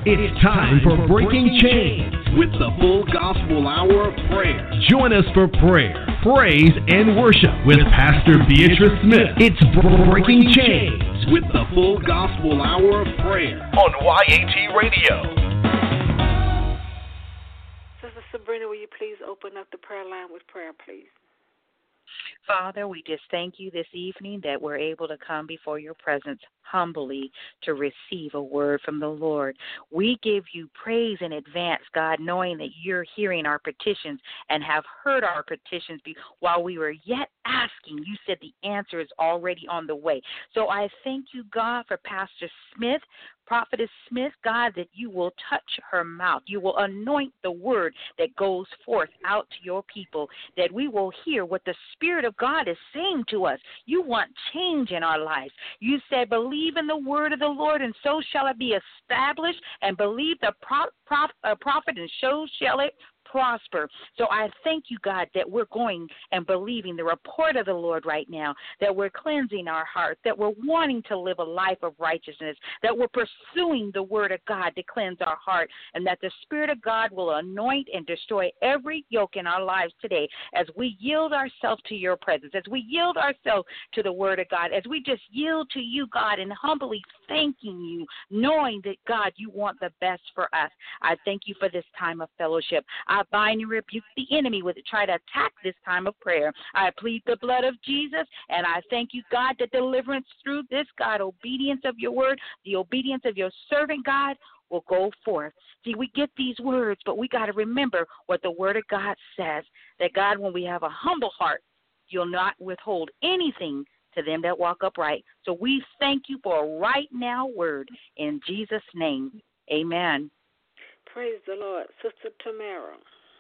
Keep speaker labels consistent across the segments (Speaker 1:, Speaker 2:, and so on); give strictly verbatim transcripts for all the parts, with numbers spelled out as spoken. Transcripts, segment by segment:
Speaker 1: It's time for Breaking Chains with the Full Gospel Hour of Prayer. Join us for prayer, praise, and worship with Pastor Beatrice Smith. It's Breaking Chains with the Full Gospel Hour of Prayer on Y A T Radio.
Speaker 2: Sister Sabrina, will you please open up the prayer line with prayer, please?
Speaker 3: Father, we just thank you this evening that we're able to come before your presence humbly to receive a word from the Lord. We give you praise in advance, God, knowing that you're hearing our petitions and have heard our petitions be- while we were yet asking. You said the answer is already on the way. So I thank you, God, for Pastor Smith, Prophetess Smith, God, that you will touch her mouth. You will anoint the word that goes forth out to your people, that we will hear what the Spirit of God is saying to us. You want change in our lives. You said, believe in the word of the Lord, and so shall it be established, and believe the pro- prof- uh, prophet, and so shall it prosper. So I thank you, God, that we're going and believing the report of the Lord right now, that we're cleansing our hearts, that we're wanting to live a life of righteousness, that we're pursuing the word of God to cleanse our heart, and that the Spirit of God will anoint and destroy every yoke in our lives today as we yield ourselves to your presence, as we yield ourselves to the word of God, as we just yield to you, God, and humbly thanking you, knowing that, God, you want the best for us. I thank you for this time of fellowship. I bind and rebuke the enemy with it, try to attack this time of prayer. I plead the blood of Jesus, and I thank you, God, that deliverance through this, God, obedience of your word, the obedience of your servant, God, will go forth. See, we get these words, but we got to remember what the word of God says, that, God, when we have a humble heart, you'll not withhold anything to them that walk upright. So we thank you for a right now word in Jesus' name. Amen.
Speaker 2: Praise the Lord. Sister Tamara.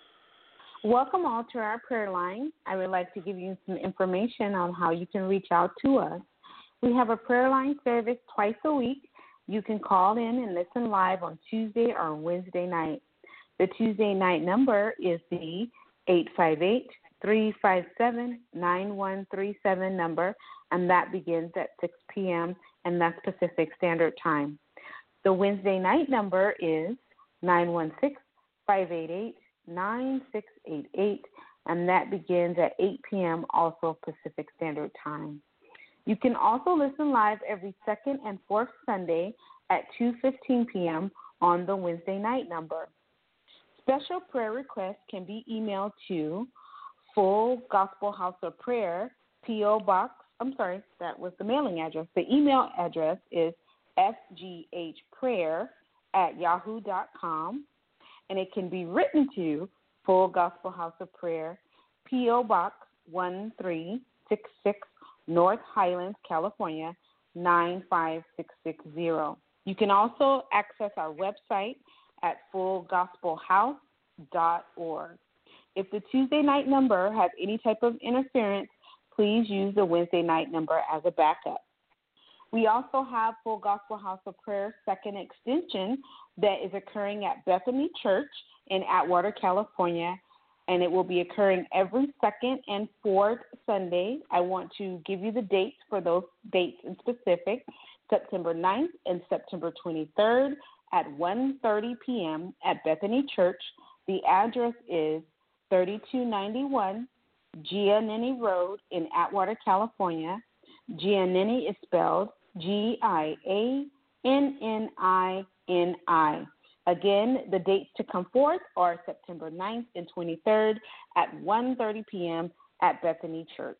Speaker 4: Welcome all to our prayer line. I would like to give you some information on how you can reach out to us. We have a prayer line service twice a week. You can call in and listen live on Tuesday or Wednesday night. The Tuesday night number is the eight five eight, three five seven, nine one three seven number, and that begins at six p.m., and that's Pacific Standard Time. The Wednesday night number is nine one six, five eight eight, nine six eight eight, and that begins at eight p.m., also Pacific Standard Time. You can also listen live every second and fourth Sunday at two fifteen p.m. on the Wednesday night number. Special prayer requests can be emailed to Full Gospel House of Prayer, P O. Box, I'm sorry, that was the mailing address. The email address is f g h prayer at yahoo dot com, and it can be written to Full Gospel House of Prayer, P O. Box one three six six, North Highlands, California, nine five six six zero. You can also access our website at full gospel house dot org. If the Tuesday night number has any type of interference, please use the Wednesday night number as a backup. We also have Full Gospel House of Prayer second extension that is occurring at Bethany Church in Atwater, California, and it will be occurring every second and fourth Sunday. I want to give you the dates for those dates in specific, September ninth and September twenty-third at one thirty p.m. at Bethany Church. The address is thirty-two ninety-one Giannini Road in Atwater, California. Giannini is spelled G I A N N I N I. Again, the dates to come forth are September ninth and twenty-third at one thirty p.m. at Bethany Church.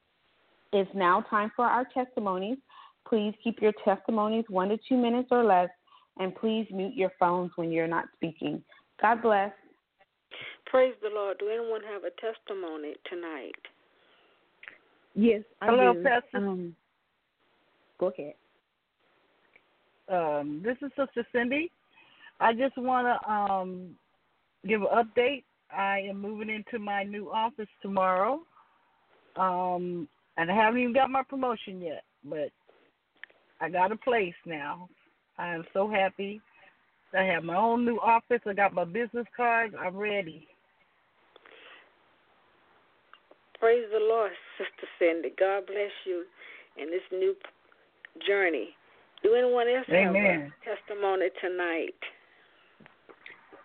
Speaker 4: It's now time for our testimonies. Please keep your testimonies one to two minutes or less, and please mute your phones when you're not speaking. God bless.
Speaker 2: Praise the Lord. Do anyone have a testimony tonight?
Speaker 5: Yes, I
Speaker 6: Hello,
Speaker 5: do.
Speaker 6: Pastor.
Speaker 5: Um, go ahead.
Speaker 6: Um, this is Sister Cindy. I just want to um, give an update. I am moving into my new office tomorrow, um, and I haven't even got my promotion yet, but I got a place now. I am so happy. I have my own new office. I got my business cards. I'm ready.
Speaker 2: Praise the Lord, Sister Cindy. God bless you in this new journey. Do anyone else
Speaker 6: Amen.
Speaker 2: have a testimony tonight?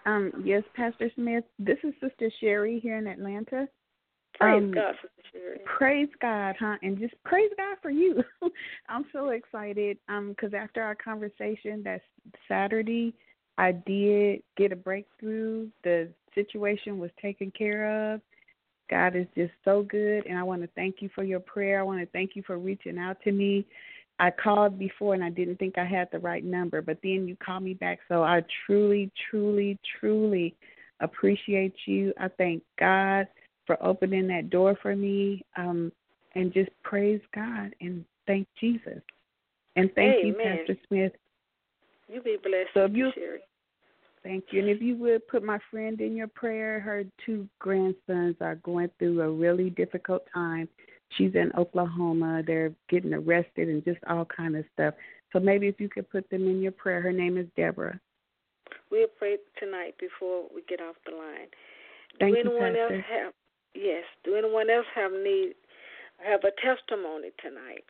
Speaker 5: Um, yes, Pastor Smith. This is Sister Sherry here in Atlanta.
Speaker 2: Praise
Speaker 5: um,
Speaker 2: God, Sister Sherry.
Speaker 5: Praise God, huh? And just praise God for you. I'm so excited because um, after our conversation that Saturday, I did get a breakthrough. The situation was taken care of. God is just so good, and I want to thank you for your prayer. I want to thank you for reaching out to me. I called before, and I didn't think I had the right number, but then you called me back, so I truly, truly, truly appreciate you. I thank God for opening that door for me, um, and just praise God and thank Jesus. And thank
Speaker 2: Amen.
Speaker 5: you, Pastor Smith.
Speaker 2: You be blessed,
Speaker 5: so
Speaker 2: Sister
Speaker 5: you,
Speaker 2: Sherry.
Speaker 5: Thank you. And if you would put my friend in your prayer, her two grandsons are going through a really difficult time. She's in Oklahoma. They're getting arrested and just all kind of stuff. So maybe if you could put them in your prayer. Her name is Deborah.
Speaker 2: We'll pray tonight before we get off the line.
Speaker 5: Thank
Speaker 2: Do
Speaker 5: you,
Speaker 2: anyone
Speaker 5: Pastor.
Speaker 2: else have? Yes. Do anyone else have need? Have a testimony tonight?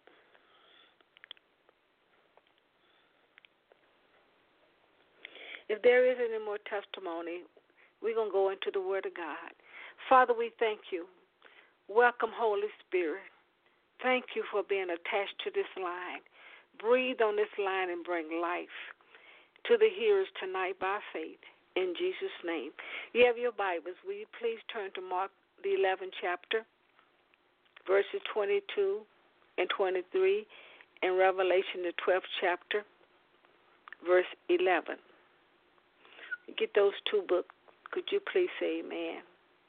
Speaker 2: If there is any more testimony, we're going to go into the Word of God. Father, we thank you. Welcome, Holy Spirit. Thank you for being attached to this line. Breathe on this line and bring life to the hearers tonight by faith. In Jesus' name. You have your Bibles. Will you please turn to Mark, the eleventh chapter, verses twenty-two and twenty-three, and Revelation, the twelfth chapter, verse eleven. Get those two books. Could you please say amen?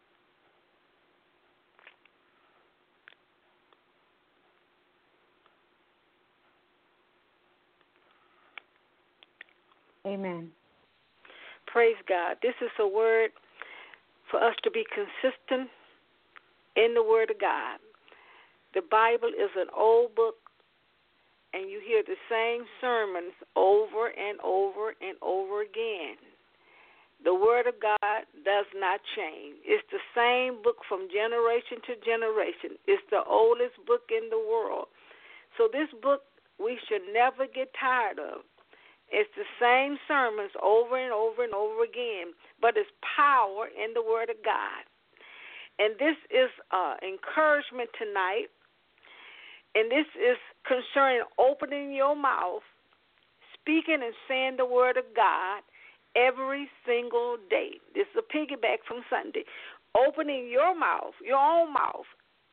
Speaker 4: Amen.
Speaker 2: Praise God. This is a word for us to be consistent in the Word of God. The Bible is an old book, and you hear the same sermons over and over and over again. The Word of God does not change. It's the same book from generation to generation. It's the oldest book in the world. So this book we should never get tired of. It's the same sermons over and over and over again, but it's power in the Word of God. And this is uh, encouragement tonight, and this is concerning opening your mouth, speaking and saying the Word of God every single day. This is a piggyback from Sunday. Opening your mouth, your own mouth,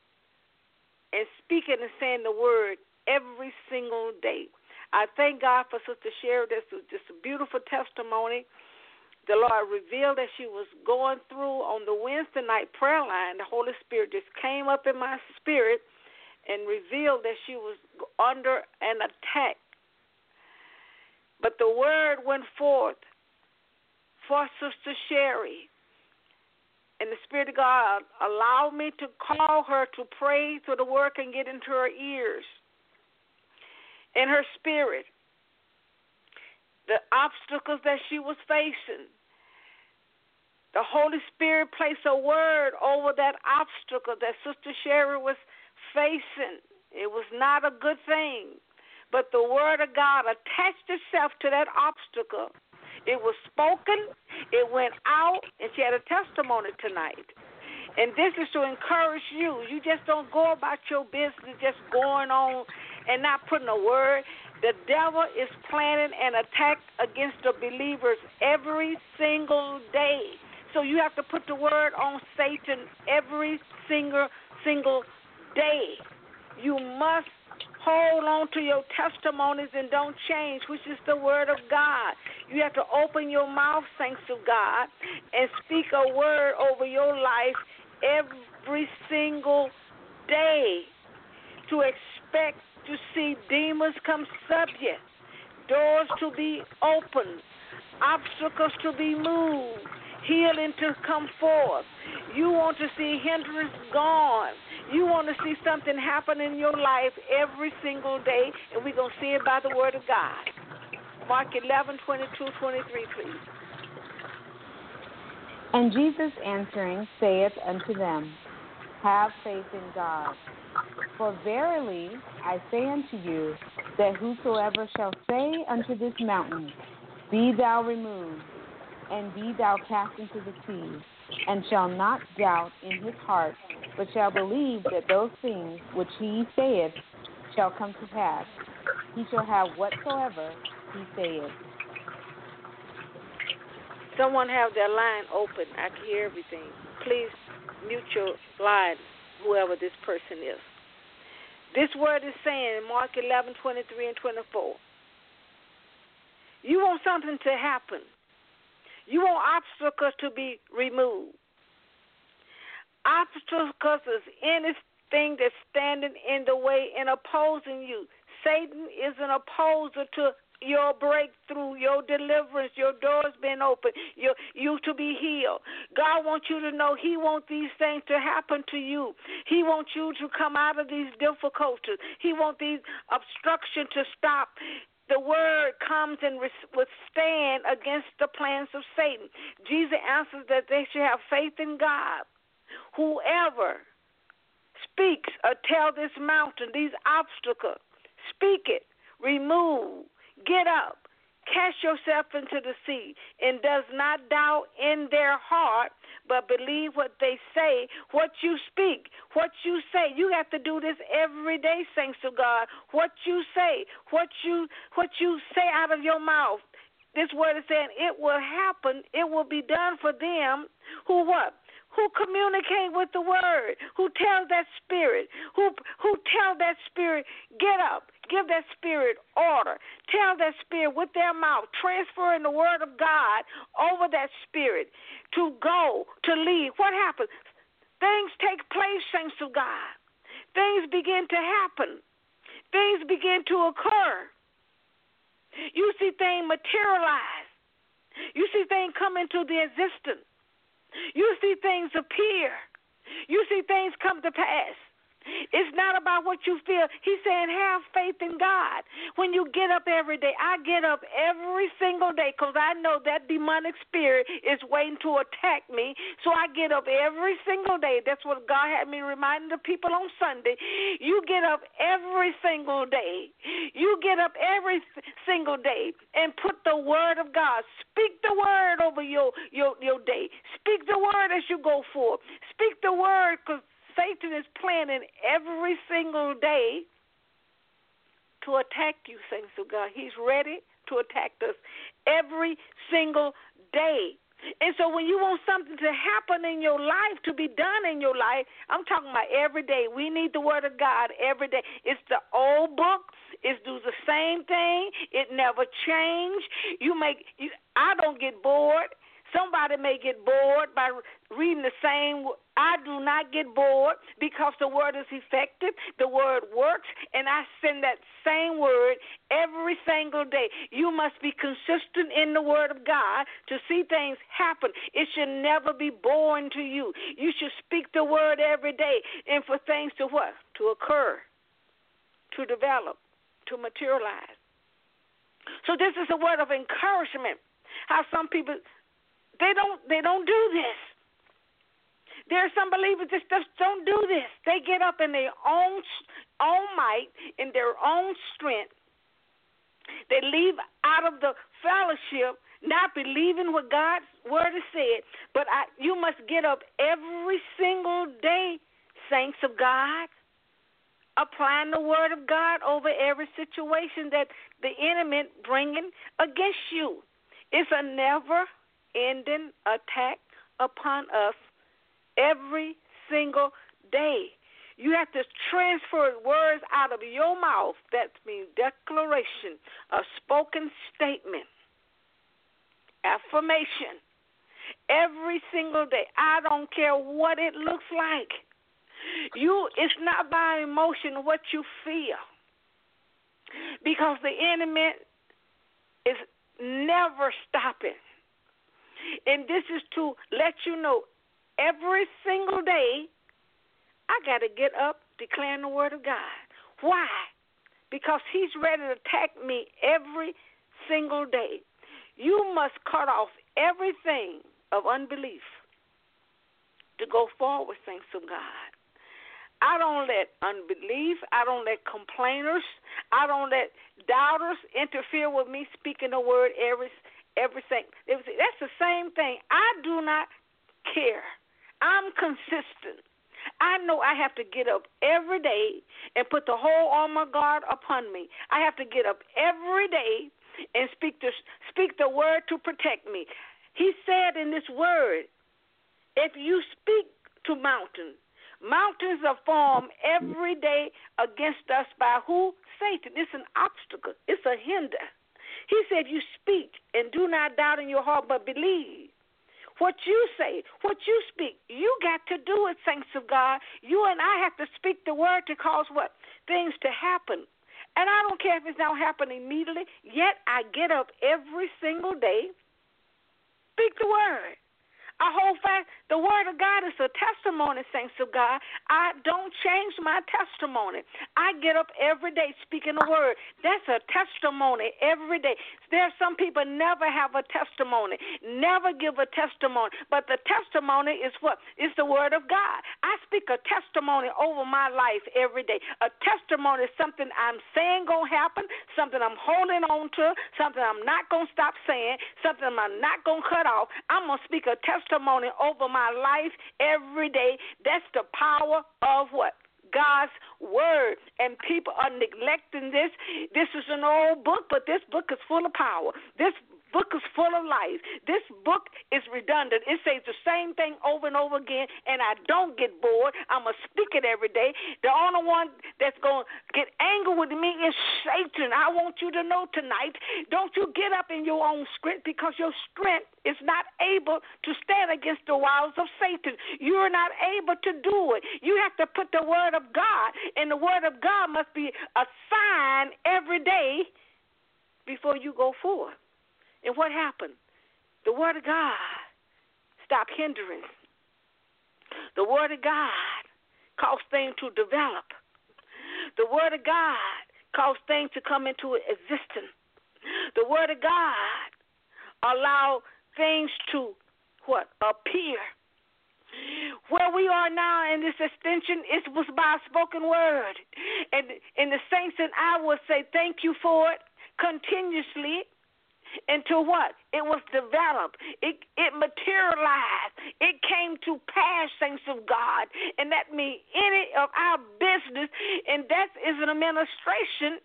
Speaker 2: and speaking and saying the Word every single day. I thank God for Sister Sherry. This was just a beautiful testimony. The Lord revealed that she was going through on the Wednesday night prayer line. The Holy Spirit just came up in my spirit and revealed that she was under an attack. But the word went forth for Sister Sherry. And the Spirit of God allowed me to call her to pray through the word and get into her ears. In her spirit, the obstacles that she was facing, the Holy Spirit placed a word over that obstacle that Sister Sherry was facing. It was not a good thing, but the Word of God attached itself to that obstacle. It was spoken, it went out, and she had a testimony tonight. And this is to encourage you. You just don't go about your business just going on and not putting a word. The devil is planning an attack against the believers every single day. So you have to put the word on Satan every single, single day. You must hold on to your testimonies and don't change, which is the word of God. You have to open your mouth, saints of God, and speak a word over your life every single day to expect to see demons come subject, doors to be opened, obstacles to be moved, healing to come forth. You want to see hindrance gone. You want to see something happen in your life every single day, and we're going to see it by the word of God. Mark eleven, twenty-two, twenty-three, please.
Speaker 4: And Jesus answering saith unto them, Have faith in God. For verily I say unto you, that whosoever shall say unto this mountain, Be thou removed, and be thou cast into the sea, and shall not doubt in his heart, but shall believe that those things which he saith shall come to pass, he shall have whatsoever he saith.
Speaker 2: Someone have their line open. I can hear everything. Please mute your line, whoever this person is. This word is saying in Mark eleven, twenty-three and twenty-four, you want something to happen. You want obstacles to be removed. Obstacles is anything that's standing in the way and opposing you. Satan is an opposer to your breakthrough, your deliverance, your doors being open, your, you to be healed. God wants you to know He wants these things to happen to you. He wants you to come out of these difficulties. He wants these obstructions to stop. The word comes and withstand against the plans of Satan. Jesus answers that they should have faith in God. Whoever speaks or tell this mountain, these obstacles, speak it, remove, get up, cast yourself into the sea, and does not doubt in their heart, but believe what they say, what you speak, what you say. You have to do this every day, thanks to God. What you say, what you what you say out of your mouth. This word is saying it will happen. It will be done for them who what? Who communicate with the word, who tell that spirit, who who tell that spirit, get up, give that spirit order, tell that spirit with their mouth, transferring the word of God over that spirit to go, to leave. What happens? Things take place, thanks to God. Things begin to happen. Things begin to occur. You see things materialize. You see things come into the existence. You see things appear. You see things come to pass. It's not about what you feel. He's saying have faith in God. When you get up every day, I get up every single day because I know that demonic spirit is waiting to attack me. So I get up every single day. That's what God had me reminding the people on Sunday. You get up every single day. You get up every single day and put the word of God. Speak the word over your, your, your day. Speak the word as you go forth. Speak the word because Satan is planning every single day to attack you, saints of God. He's ready to attack us every single day. And so when you want something to happen in your life, to be done in your life, I'm talking about every day. We need the word of God every day. It's the old book. It's do the same thing. It never change. You make. You, I don't get bored. Somebody may get bored by reading the same. I do not get bored because the word is effective. The word works, and I send that same word every single day. You must be consistent in the word of God to see things happen. It should never be boring to you. You should speak the word every day, and for things to what? To occur, to develop, to materialize. So this is a word of encouragement. How some people... They don't they don't do this. There are some believers that just don't do this. They get up in their own own might, in their own strength. They leave out of the fellowship, not believing what God's word has said. But I, you must get up every single day, saints of God, applying the word of God over every situation that the enemy bringing against you. It's a never ending attack upon us every single day. You have to transfer words out of your mouth. That means declaration, a spoken statement, affirmation, every single day. I don't care what it looks like. You, it's not by emotion what you feel, because the enemy is never stopping. And this is to let you know every single day I got to get up declaring the word of God. Why? Because he's ready to attack me every single day. You must cut off everything of unbelief to go forward, thanks to God. I don't let unbelief, I don't let complainers, I don't let doubters interfere with me speaking the word every Everything. That's the same same thing. I do not care. I'm consistent. I know I have to get up every day and put the whole armor of God upon me. I have to get up every day and speak the, speak the word to protect me. He said in this word, if you speak to mountains, mountains are formed every day against us by who? Satan. It's an obstacle. It's a hinder. He said, you speak and do not doubt in your heart, but believe. What you say, what you speak, you got to do it, saints of God. You and I have to speak the word to cause what? Things to happen. And I don't care if it's not happening immediately, yet I get up every single day, speak the word. I hold fast. The word of God is a testimony, saints of God. I don't change my testimony. I get up every day speaking the word. That's a testimony every day. There are some people never have a testimony, never give a testimony. But the testimony is what? It's the word of God. I speak a testimony over my life every day. A testimony is something I'm saying going to happen, something I'm holding on to, something I'm not going to stop saying, something I'm not going to cut off. I'm going to speak a testimony testimony over my life every day. That's the power of what? God's word. And people are neglecting this. This is an old book, but this book is full of power. This book is full of life. This book is redundant. It says the same thing over and over again, and I don't get bored. I'm going to speak it every day. The only one that's going to get angry with me is Satan. I want you to know tonight, don't you get up in your own strength, because your strength is not able to stand against the wiles of Satan. You're not able to do it. You have to put the word of God, and the word of God must be a sign every day before you go forth. And what happened? The word of God stopped hindering. The word of God caused things to develop. The word of God caused things to come into existence. The word of God allowed things to, what, appear. Where we are now in this extension, it was by a spoken word. And, and the saints and I will say thank you for it continuously. Until what? It was developed. It it materialized. It came to pass, saints of God. And that means any of our business, and that is an administration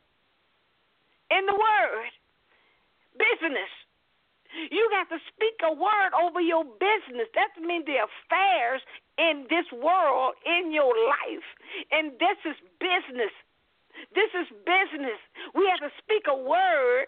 Speaker 2: in the word. Business. You got to speak a word over your business. That means the affairs in this world, in your life. And this is business. This is business. We have to speak a word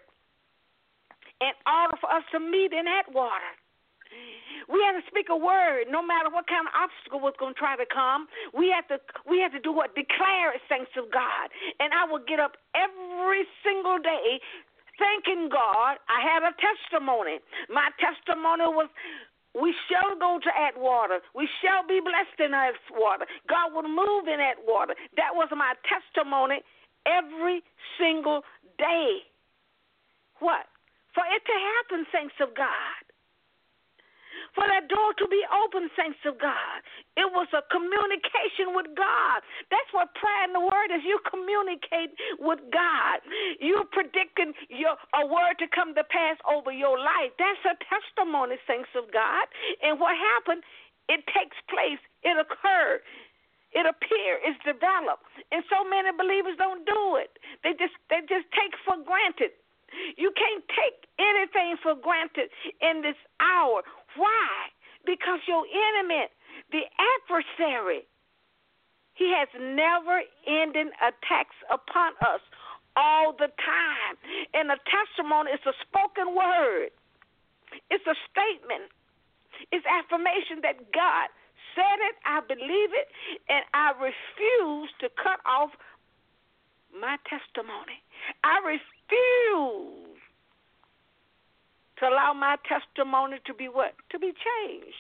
Speaker 2: in order for us to meet in that water. We have to speak a word, no matter what kind of obstacle was going to try to come. We have to, we have to do what? Declare it, saints of God. And I will get up every single day thanking God. I had a testimony. My testimony was, we shall go to that water. We shall be blessed in that water. God will move in that water. That was my testimony every single day. What? For it to happen, saints of God. For that door to be open, saints of God. It was a communication with God. That's what prayer in the word is. You communicate with God. You're predicting your, a word to come to pass over your life. That's a testimony, saints of God. And what happened, it takes place. It occurred. It appears. It's developed. And so many believers don't do it. They just they just take for granted. You can't take anything for granted in this hour. Why? Because your enemy, the adversary, he has never-ending attacks upon us all the time. And a testimony is a spoken word. It's a statement. It's affirmation that God said it, I believe it, and I refuse to cut off my testimony. I refuse to allow my testimony to be what? To be changed.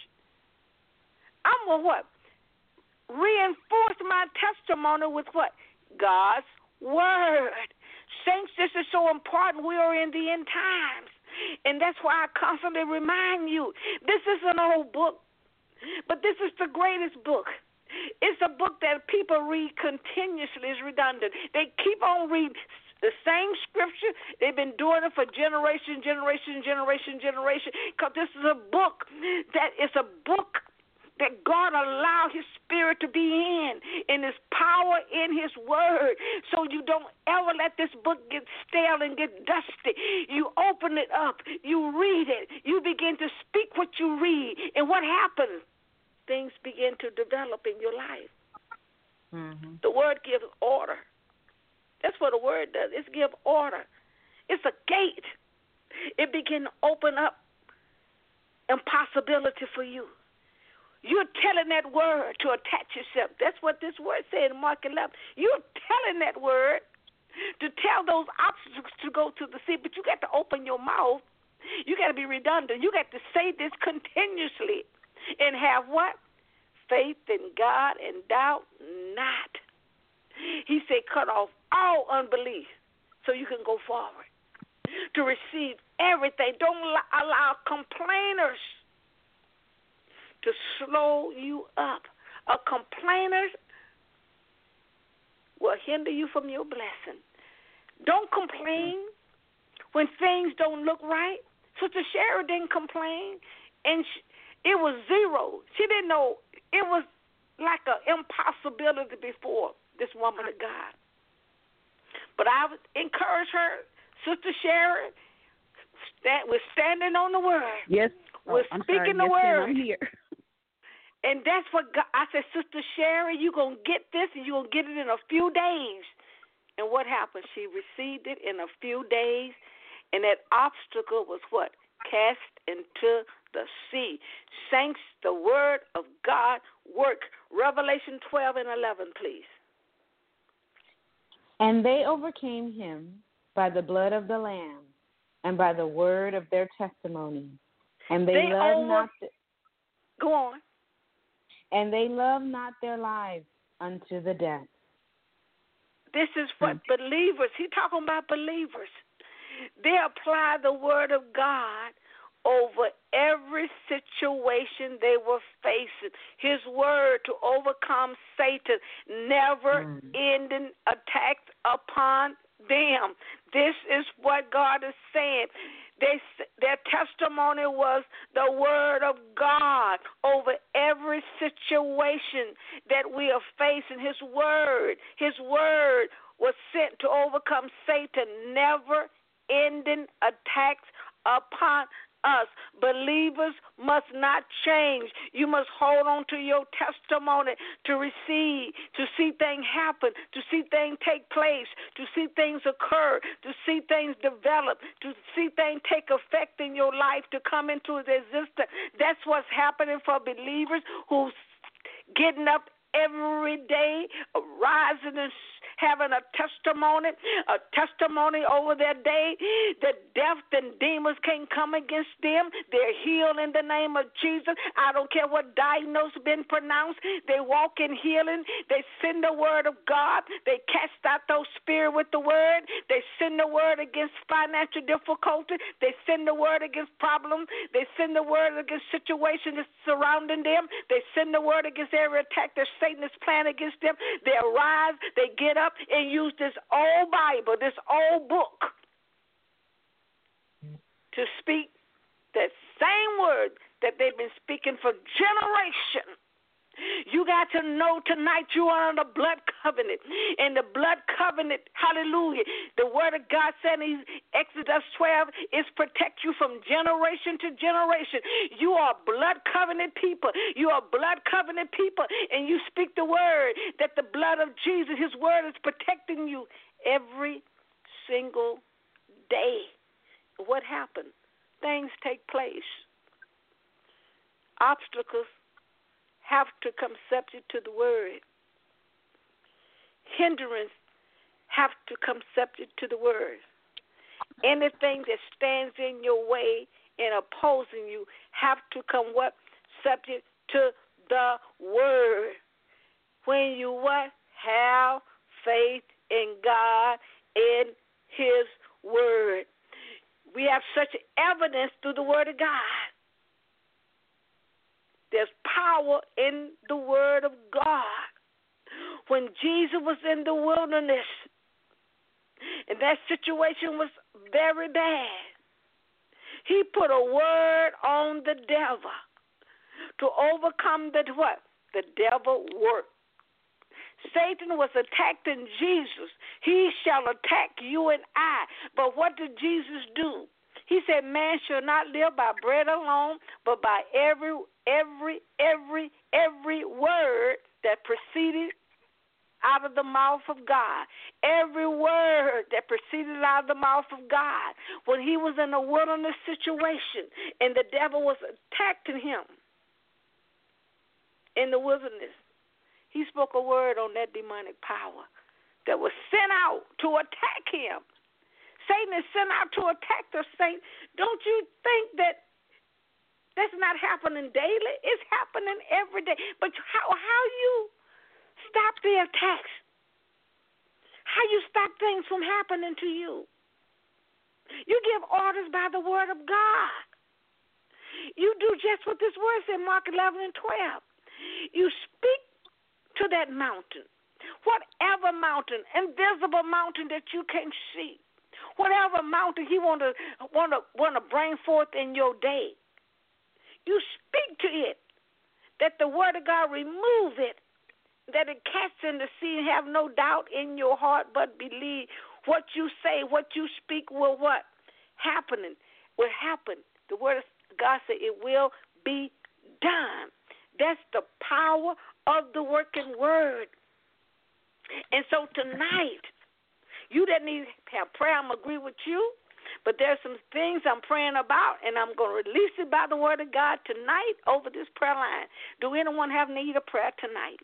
Speaker 2: I'm going to what? Reinforce my testimony with what? God's word. Saints, this is so important. We are in the end times. And that's why I constantly remind you, this is an old book, but this is the greatest book. It's a book that people read continuously. It's redundant. They keep on reading The same scripture, they've been doing it for generation, generation, generation, generation, because this is a book that is a book that God allowed his spirit to be in, and his power in his word. So you don't ever let this book get stale and get dusty. You open it up, you read it, you begin to speak what you read, and what happens? Things begin to develop in your life. Mm-hmm. The word gives order. That's what the word does. It's give order. It's a gate. It begin to open up impossibility for you. You're telling that word to attach yourself. That's what this word said in Mark eleven. You're telling that word to tell those obstacles to go to the sea, but you got to open your mouth. You got to be redundant. You got to say this continuously and have what? Faith in God and doubt not. He said cut off all unbelief so you can go forward to receive everything. Don't allow complainers to slow you up. A complainer will hinder you from your blessing. Don't complain when things don't look right. Sister Sherry didn't complain, and she, it was zero. She didn't know. It was like an impossibility before this woman of God. But I would encourage her, Sister Sherry, that we're standing on the word.
Speaker 5: Yes.
Speaker 2: We're
Speaker 5: oh,
Speaker 2: speaking
Speaker 5: sorry.
Speaker 2: the
Speaker 5: yes,
Speaker 2: word.
Speaker 5: I'm here.
Speaker 2: And that's what God, I said, Sister Sherry, you're going to get this, and you're going to get it in a few days. And what happened? She received it in a few days, and that obstacle was what? Cast into the sea. Saints, the word of God work. Revelation twelve and eleven, please.
Speaker 4: And they overcame him by the blood of the Lamb and by the word of their testimony. And they, they loved over- not... The-
Speaker 2: Go on.
Speaker 4: And they love not their lives unto the death.
Speaker 2: This is what mm. believers, he's talking about believers. They apply the word of God over every situation they were facing. His word to overcome Satan, never mm. ending attacks upon them. This is what God is saying. They, their testimony was the word of God over every situation that we are facing. His word, his word was sent to overcome Satan, never ending attacks upon us. Believers must not change. You must hold on to your testimony to receive, to see things happen, to see things take place, to see things occur, to see things develop, to see things take effect in your life, to come into existence. That's what's happening for believers who's getting up every day, rising and having a testimony, a testimony over their day. The death and demons can't come against them. They're healed in the name of Jesus. I don't care what diagnosis been pronounced. They walk in healing. They send the word of God. They cast out those spirits with the word. They send the word against financial difficulty. They send the word against problems. They send the word against situations that's surrounding them. They send the word against every attack that Satan is planning against them. They arise. They get up and use this old Bible, this old book, to speak that same word that they've been speaking for generations. You got to know tonight you are on the blood covenant. And the blood covenant, hallelujah, the word of God said in Exodus twelve is protect you from generation to generation. You are blood covenant people. You are blood covenant people. And you speak the word that the blood of Jesus, his word is protecting you every single day. What happened? Things take place. Obstacles have to come subject to the word. Hindrance have to come subject to the word. Anything that stands in your way and opposing you have to come what? Subject to the word. When you what? Have faith in God and his word. We have such evidence through the word of God. There's power in the word of God. When Jesus was in the wilderness, And that situation was very bad. He put a word on the devil to overcome the what? The devil work. Satan was attacking Jesus. He shall attack you and I. But what did Jesus do? He said, man shall not live by bread alone, but by every, every, every, every word that proceeded out of the mouth of God. Every word that proceeded out of the mouth of God. When he was in a wilderness situation and the devil was attacking him in the wilderness, he spoke a word on that demonic power that was sent out to attack him. Satan is sent out to attack the saint. Don't you think that that's not happening daily? It's happening every day. But how how you stop the attacks? How you stop things from happening to you? You give orders by the word of God. You do just what this word said, Mark eleven and twelve. You speak to that mountain, whatever mountain, invisible mountain that you can't see, whatever mountain he want to want to want to bring forth in your day. You speak to it, that the word of God remove it, that it cast in the sea, and have no doubt in your heart, but believe what you say, what you speak will what? Happening, will happen. The word of God said it will be done. That's the power of the working word. And so tonight, you that need to have prayer, I'm agree with you, but there's some things I'm praying about, and I'm going to release it by the word of God tonight over this prayer line. Do anyone have need of prayer tonight?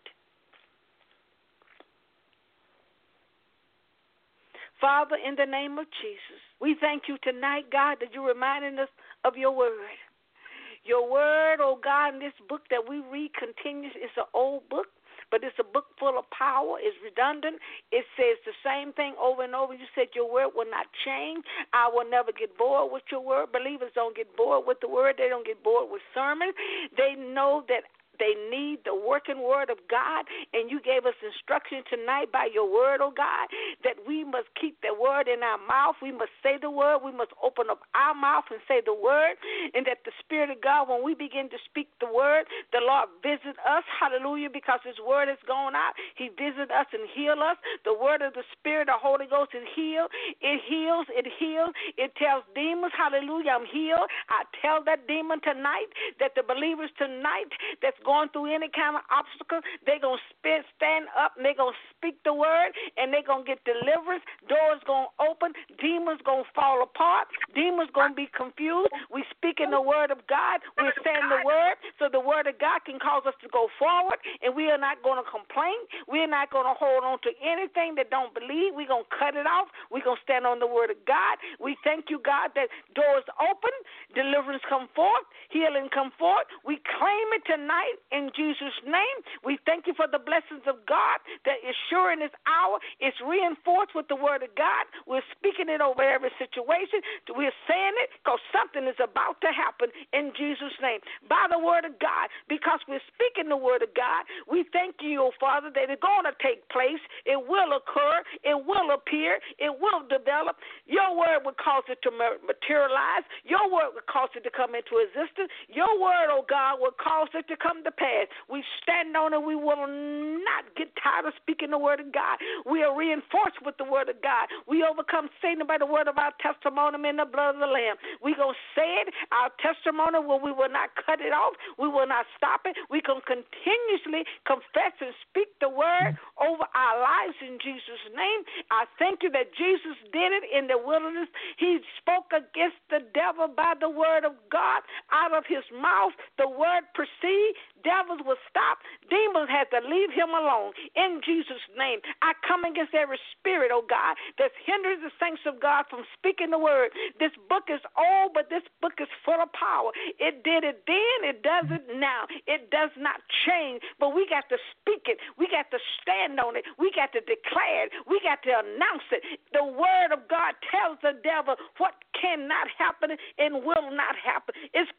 Speaker 2: Father, in the name of Jesus, we thank you tonight, God, that you're reminding us of your word. Your word, oh God, in this book that we read continues, it's an old book, but it's a book full of power. It's redundant. It says the same thing over and over. You said your word will not change. I will never get bored with your word. Believers don't get bored with the word. They don't get bored with sermons. They know that they need the working word of God, and you gave us instruction tonight by your word, oh God, that we must keep the word in our mouth. We must say the word. We must open up our mouth and say the word, and that the Spirit of God, when we begin to speak the word, the Lord visit us, hallelujah, because his word is going out. He visit us and heal us. The word of the Spirit, the Holy Ghost, is healed. It heals. It heals. It tells demons, hallelujah, I'm healed. I tell that demon tonight, that the believers tonight that's going through any kind of obstacle, they're going to stand up and they're going to speak the word, and they're going to get deliverance. Doors going to open. Demons going to fall apart. Demons going to be confused. We speak in the word of God. We're saying the word so the word of God can cause us to go forward, and we are not going to complain. We're not going to hold on to anything that don't believe. We're going to cut it off. We're going to stand on the word of God. We thank you, God, that doors open, deliverance come forth, healing come forth. We claim it tonight in Jesus' name. We thank you for the blessings of God that is sure in this hour. It's reinforced with the word of God. We're speaking it over every situation. We're saying it because something is about to happen in Jesus' name by the word of God. Because we're speaking the word of God, we thank you, oh Father, that it's going to take place. It will occur. It will appear. It will develop. Your word will cause it to materialize. Your word will cause it to come into existence. Your word, oh God, will cause it to come to pass. We stand on it. We will not get tired of speaking the word of God. We are reinforced with the word of God. We overcome Satan by the word of our testimony in the blood of the Lamb. We're going to say it, our testimony, where we will not cut it off. We will not stop it. We can continuously confess and speak the word over our lives in Jesus' name. I thank you that Jesus did it in the wilderness. He spoke against the devil by the word of God. Out of his mouth, the word proceed. Devils will stop. Demons had to leave him alone. In Jesus' name, I come against every spirit, oh God, that hinders the saints of God from speaking the word. This book is old, but this book is full of power. It did it then. It does it now. It does not change, but we got to speak it. We got to stand on it. We got to declare it. We got to announce it. The word of God tells the devil what cannot happen and will not happen. It's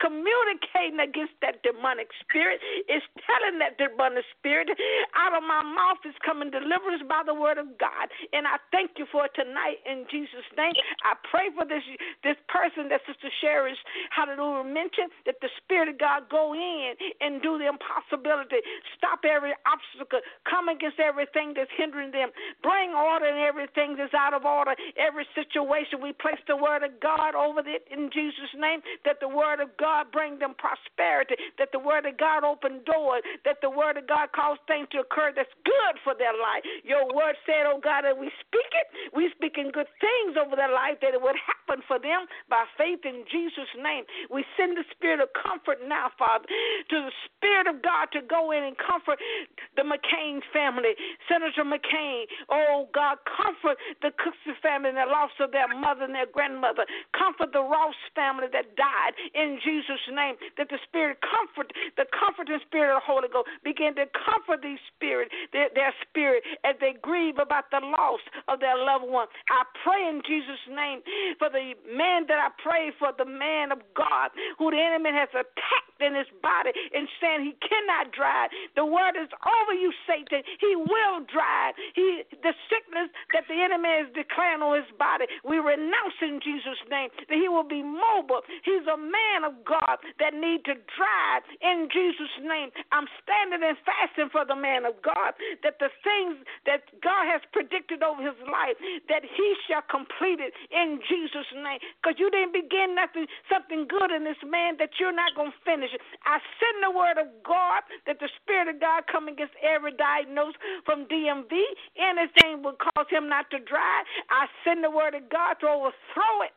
Speaker 2: communicating against that demonic spirit. It's telling that demonic spirit, out of my mouth is coming deliverance by the word of God. And I thank you for it tonight in Jesus' name. I pray for this this person that Sister Sherry's hallelujah mentioned, that the Spirit of God go in and do the impossibility. Stop every obstacle. Come against everything that's hindering them. Bring order in everything that's out of order. Every situation, we place the word of God over it in Jesus' name, that the word of God bring them prosperity, that the word of God open doors, that the word of God cause things to occur that's good for their life. Your word said, oh God, that we speak it. We speaking good things over their life, that it would happen for them by faith in Jesus' name. We send the spirit of comfort now, Father, to the Spirit of God to go in and comfort the McCain family, Senator McCain. Oh, God, comfort the Cooksey family and the loss of their mother and their grandmother. Comfort the Ross family that died in Jesus' name. That the Spirit comfort, the comforting Spirit of the Holy Ghost begin to comfort these spirit, their, their spirit as they grieve about the loss of their loved one. I pray in Jesus' name for the man that I pray for, the man of God who the enemy has attacked in his body and saying he cannot drive. The word is over you, Satan. He will drive. He, the sickness that the enemy is declaring on his body, we renounce in Jesus' name that he will be mobile. He's a man of God that need to drive in Jesus' name. I'm standing and fasting for the man of God, that the things that God has predicted over his life, that he shall complete it in Jesus' name. Because you didn't begin nothing, something good in this man that you're not going to finish it. I send the word of God that the Spirit of God come against every diagnosis from D M V. Anything will cause him not to drive. I send the word of God to overthrow it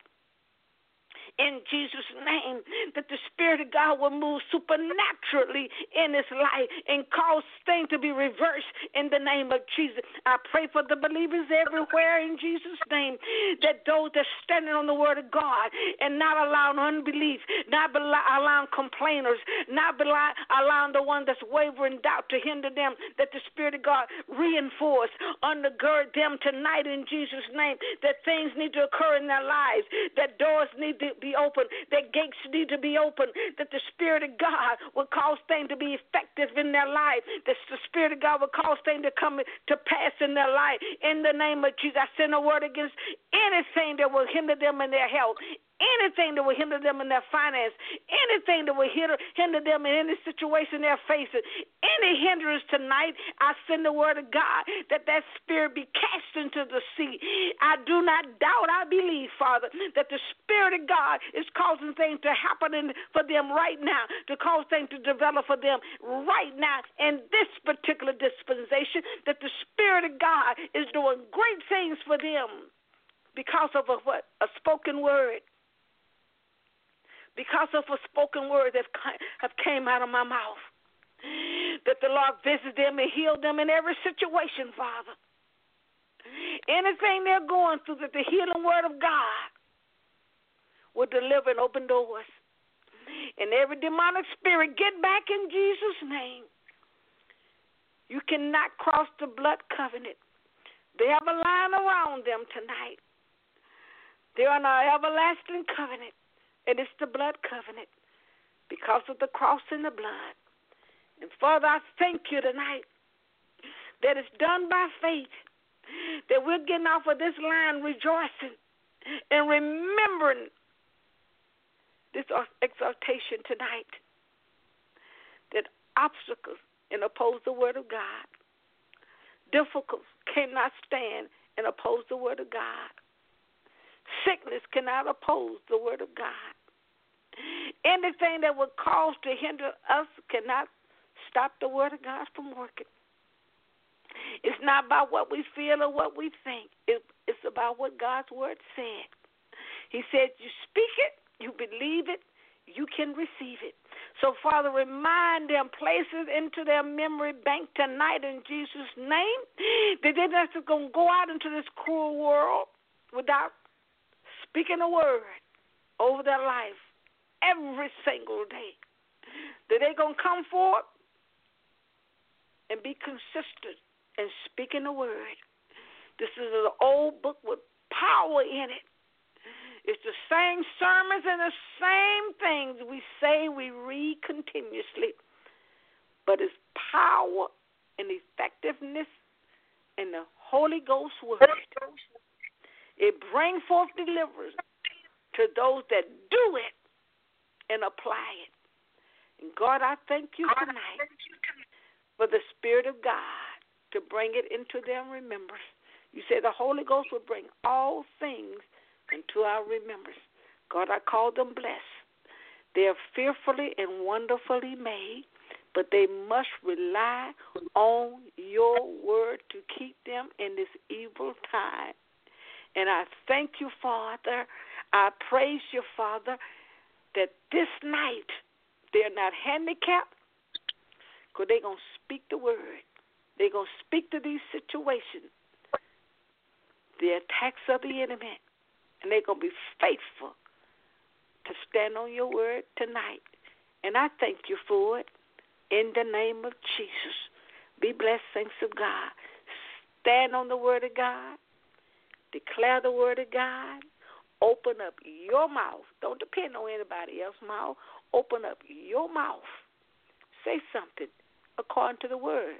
Speaker 2: in Jesus' name, that the Spirit of God will move supernaturally in his life and cause things to be reversed in the name of Jesus. I pray for the believers everywhere in Jesus' name, that those that are standing on the word of God and not allowing unbelief, not allowing complainers, not allowing the one that's wavering doubt to hinder them, that the Spirit of God reinforce, undergird them tonight in Jesus' name, that things need to occur in their lives, that doors need to be open, that gates need to be open, that the Spirit of God will cause things to be effective in their life, that the Spirit of God will cause things to come to pass in their life. In the name of Jesus, I send a word against anything that will hinder them in their health, anything that will hinder them in their finance, anything that will hinder, hinder them in any situation they're facing, any hindrance tonight, I send the word of God that that spirit be cast into the sea. I do not doubt, I believe, Father, that the Spirit of God is causing things to happen in, for them right now, to cause things to develop for them right now in this particular dispensation, that the Spirit of God is doing great things for them because of a, what? A spoken word. Because of a spoken word that have came out of my mouth, that the Lord visit them and heal them in every situation, Father. Anything they're going through, that the healing word of God will deliver and open doors. And every demonic spirit, get back in Jesus' name. You cannot cross the blood covenant. They have a line around them tonight. They're on an everlasting covenant. And it's the blood covenant because of the cross and the blood. And Father, I thank you tonight that it's done by faith, that we're getting off of this line rejoicing and remembering this exaltation tonight, that obstacles and oppose the word of God, difficulties cannot stand and oppose the word of God. Sickness cannot oppose the word of God. Anything that would cause to hinder us cannot stop the word of God from working. It's not about what we feel or what we think. It, it's about what God's word said. He said, you speak it, you believe it, you can receive it. So, Father, remind them, place it into their memory bank tonight in Jesus' name, that they're not just going to go out into this cruel world without speaking a word over their life every single day. That they're going to come forth and be consistent in speaking the word. This is an old book with power in it. It's the same sermons and the same things we say we read continuously. But it's power and effectiveness in the Holy Ghost word. It brings forth deliverance to those that do it and apply it. And God, I thank you tonight for the Spirit of God to bring it into their remembrance. You say the Holy Ghost will bring all things into our remembrance. God, I call them blessed. They are fearfully and wonderfully made, but they must rely on your word to keep them in this evil time. And I thank you, Father. I praise you, Father, that this night they're not handicapped because they're going to speak the word. They're going to speak to these situations, the attacks of the enemy. And they're going to be faithful to stand on your word tonight. And I thank you for it in the name of Jesus. Be blessed, saints of God. Stand on the word of God. Declare the word of God. Open up your mouth. Don't depend on anybody else's mouth. Open up your mouth. Say something according to the word.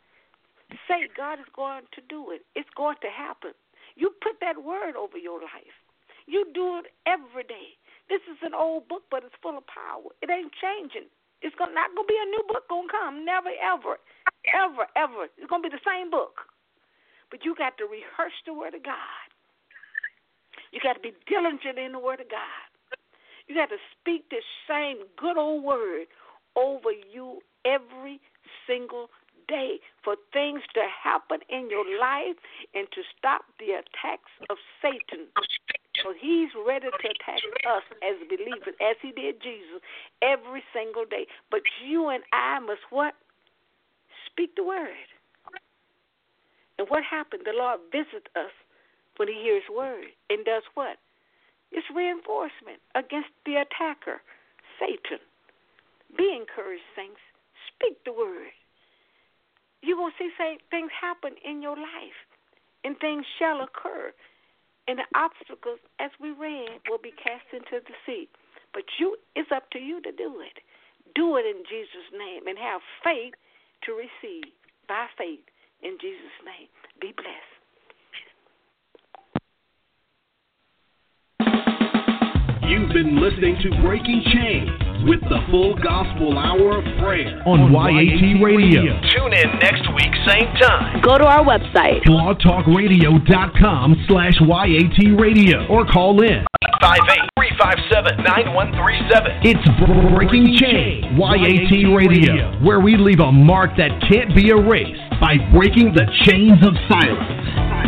Speaker 2: Say God is going to do it. It's going to happen. You put that word over your life. You do it every day. This is an old book, but it's full of power. It ain't changing. It's not going to be a new book going to come. Never, ever, ever, ever. It's going to be the same book. But you got to rehearse the word of God. You got to be diligent in the word of God. You got to speak this same good old word over you every single day for things to happen in your life and to stop the attacks of Satan. So he's ready to attack us as believers, as he did Jesus, every single day. But you and I must what? Speak the word. And what happened? The Lord visits us when he hears word and does what? It's reinforcement against the attacker, Satan. Be encouraged, saints. Speak the word. You're going to see say, things happen in your life, and things shall occur. And the obstacles, as we read, will be cast into the sea. But you, it's up to you to do it. Do it in Jesus' name and have faith to receive by faith in Jesus' name. Be blessed.
Speaker 1: You've been listening to Breaking Chains with the Full Gospel Hour of Prayer on Y A T Radio.
Speaker 7: Tune in next week, same time.
Speaker 8: Go to our website,
Speaker 1: blogtalkradio.com slash YAT Radio, or call in
Speaker 7: five eight, three five seven, nine one three seven.
Speaker 1: It's Breaking Chains, Y A T Radio, where we leave a mark that can't be erased by breaking the chains of silence.